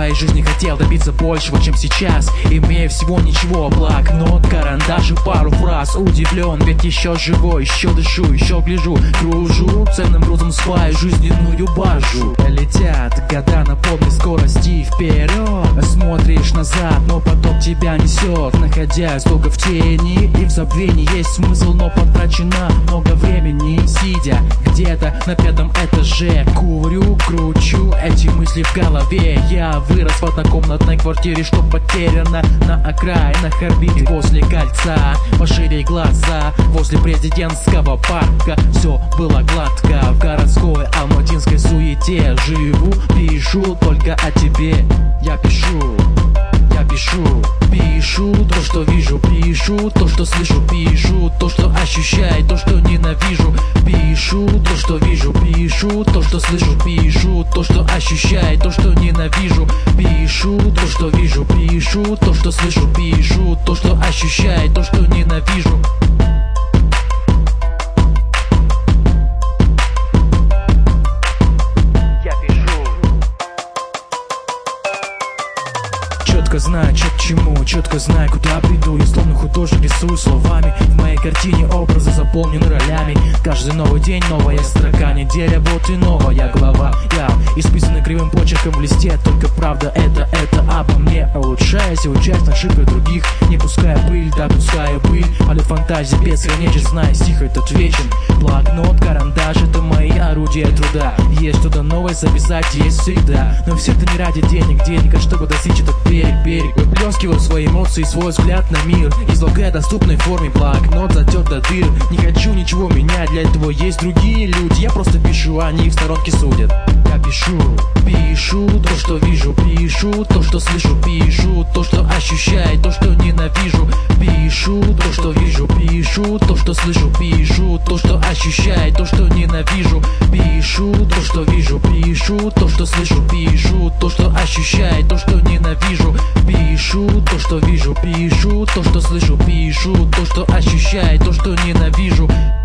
своей жизни хотел добиться большего, чем сейчас, имея всего ничего, блокнот, карандаш и пару фраз. Удивлен, ведь еще живой, еще дышу, еще гляжу, кружу, ценным грузом свою жизненную баржу. Летят года на полной скорости вперед, смотришь назад, но потом тебя несет. Находясь долго в тени и в забвении, есть смысл, но потрачено много времени. Сидя где-то на 5-м этаже, курю, кручу эти мысли в голове. Я вырос в однокомнатной квартире, что потеряна на окраинах орбиты. После кольца пошире глаза, возле президентского парка все было гладко. В городской алматинской суете живу, пишу только о тебе. Я пишу, пишу то, что вижу, пишу то, что слышу, пишу то, что ощущаю, то, что ненавижу. Пишу то, что вижу, пишу то, что слышу, пишу то, что ощущаю, то, что ненавижу. Пишу то, что вижу, пишу то, что слышу, пишу то, что ощущаю, то, что ненавижу. Четко знаю, что к чему, четко знаю, куда приду. Я словно художник рисую словами. В моей картине образы заполнены ролями. Каждый новый день новая строка, неделя, вот и новая глава. Я исписанный кривым почерком в листе, только правда это обо мне. Улучшаясь и учась на ошибках других, не пуская пыль, допуская пыль. Полет фантазии бесконечен, зная, стих этот вечен. Блокнот, карандаш — это мои орудия труда. Есть что-то новое записать, есть всегда. Но все это не ради денег, а чтобы достичь этот берег. Выплескиваю свои эмоции, свой взгляд на мир, излагая в доступной форме. Блокнот затерт до дыр. Не хочу ничего менять, для этого есть другие люди. Я просто пишу, они в сторонке судят. Я пишу то, что вижу, пишу то, что слышу, пишу то, что ощущаю, то, что ненавижу. Пишу то, что вижу, пишу то, что слышу, пишу то, что ощущаю, то, что ненавижу. Пишу то, что вижу, пишу то, что слышу, пишу то, что ощущаю, то, что ненавижу. Пишу то, что вижу, пишу то, что слышу, пишу то, что ощущаю, то, что ненавижу.